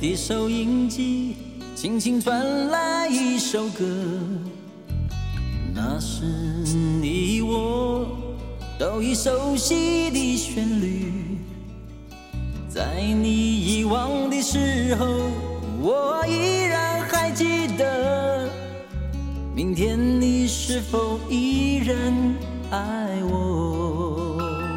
的收音机轻轻传来一首歌，那是你我都已熟悉的旋律。在你遗忘的时候，我依然还记得，明天你是否依然爱我？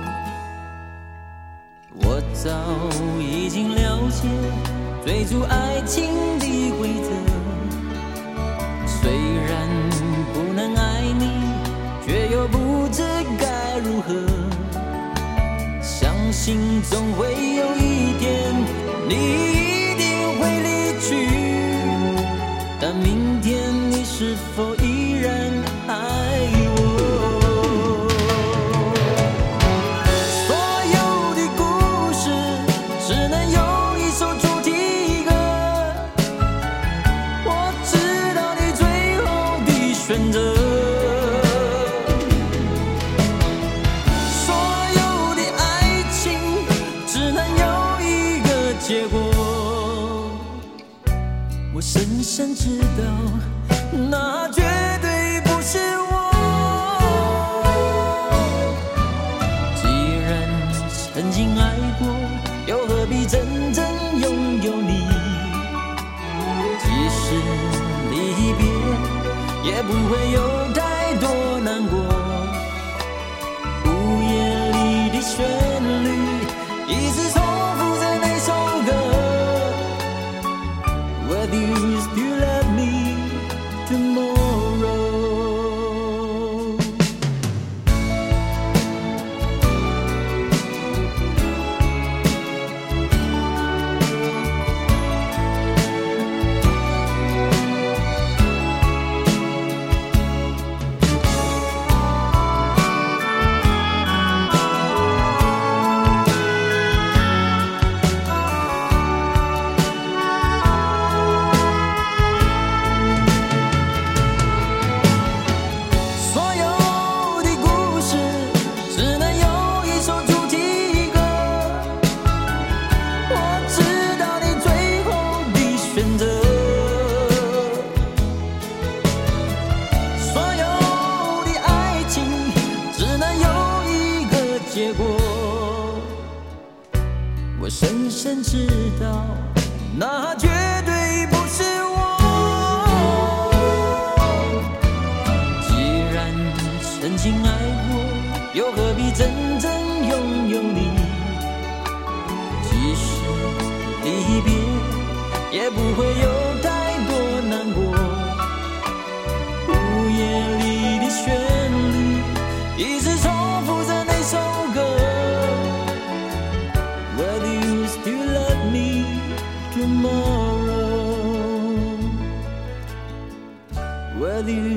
我早已经了解追逐爱情的规则，虽然不能爱你，却又不知该如何。相信总会有一天，你一定会离去，但明天你是否依然爱我？选择所有的爱情只能有一个结果，我深深知道那绝对不是我。既然曾经爱过，又何必真正拥有你？即使离别也不会有太多难过，午夜里的旋律一直重复着那首歌 Whether you still love me tomorrow。 结果我深深知道那绝对不是我。既然曾经爱过，又何必真正拥有你？即使离别也不会有太多难过，午夜里的旋律一直重复着那首歌 Whether you still love me tomorrow， Whether you